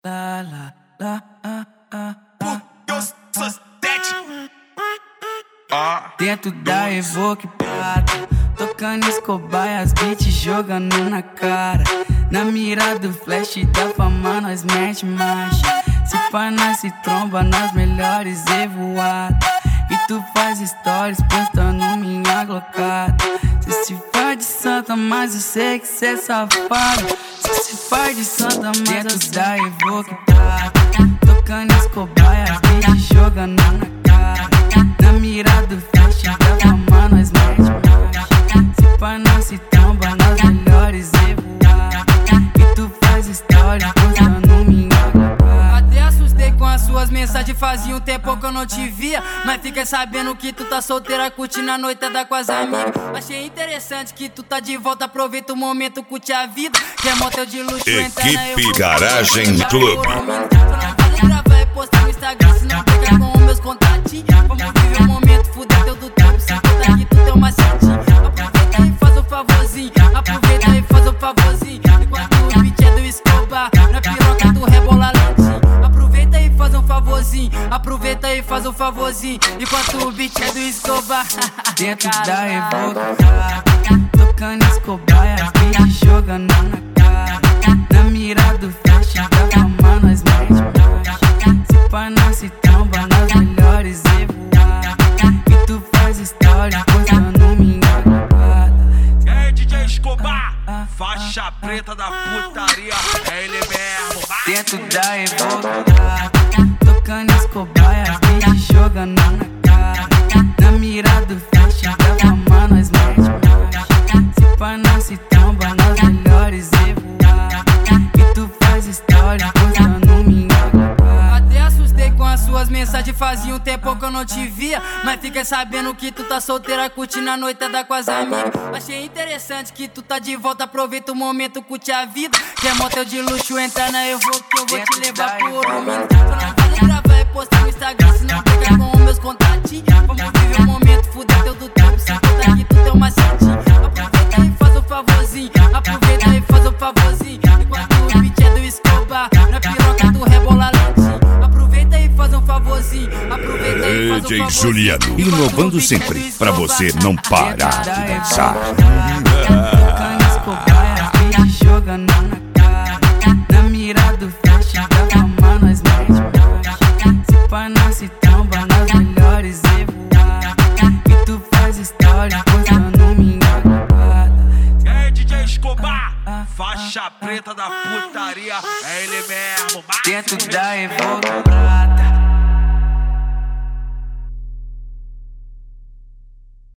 La la la Dentro da Evoque Prata, tocando Escobar e as beats jogando na cara. Na mira do flash da fama nós mete marcha. Se pá nós se tromba nas melhores evoadas. E tu faz stories postando minha glocada. Cê se faz de santa, mas eu sei que cê é safado. Cê se faz de santa, mas dentro da Evoque Prata, tocando Escobar e as beats jogando na cara. Na mira do flash da fama nós mete marcha. Se pá nós se tromba nas melhores evoadas. E tu faz stories postando minha glocada. Até assustei com as suas mensagens, fazia um tempo que eu não te via. Mas fiquei sabendo que tu tá solteira, curtindo a noitada com as amigas. Achei interessante que tu tá de volta, aproveita o momento, curte a vida. Quer motel de luxo, entra na Equipe Garagem Club. Gravar e postar no Instagram, se não pegar com os meus contatinhos. Vamos viver o momento, fuder teu do tempo, sem contar que tu tem uma setinha. Aproveita e faz um favorzinho, aproveita e faz um favorzinho. Enquanto o beat é do Escobar, na piroca tu rebola lentinho. Aproveita e faz um favorzinho, aproveita e faz um favorzinho. Enquanto o beat é do Escobar. Dentro da Evoque Prata, tocando Escobar e as beats jogando na cara. Na mira do flash da fama nós mete marcha. Se pá nós se tromba nas melhores evoadas. E tu faz stories postando minha glocada. É DJ Escobar, faixa preta da putaria, é ele mesmo. Dentro da Evoque Prata, tocando Escobar e as beats jogando na cara. Na mira do flash da fama nós mete marcha. Se pá nós se tromba nas melhores evoadas. E tu faz stories postando minha glocada. Até assustei com as suas mensagens, fazia um tempo que eu não te via. Mas fiquei sabendo que tu tá solteira, curtindo a noitada com as amigas. Achei interessante que tu tá de volta, aproveita o momento, curte a vida. Quer motel de luxo, entra na Evoque que eu vou te levar por um minuto. Só não vale gravar e postar no Instagram, se não pegar com os meus contatinhos. Vamos viver o momento, fuder teu do tempo, sem contar que tu tem uma setinha. Aproveita e faz um favorzinho, aproveita e faz um favorzinho. Enquanto o beat é do Escobar, na piroca tu rebola lentinho. Aproveita e faz um favorzinho, aproveita e faz um DJ favorzinho. Juliano, inovando sempre, pra você não parar de dançar. Tocando Escobar e as beats jogando na cara. Na mira do flash da fama nós mete marcha. Se pá nós se tromba nas melhores evoadas. E tu faz stories postando minha glocada. É DJ Escobar, faixa preta da putaria, é ele mesmo. Dentro da Evoque Prata,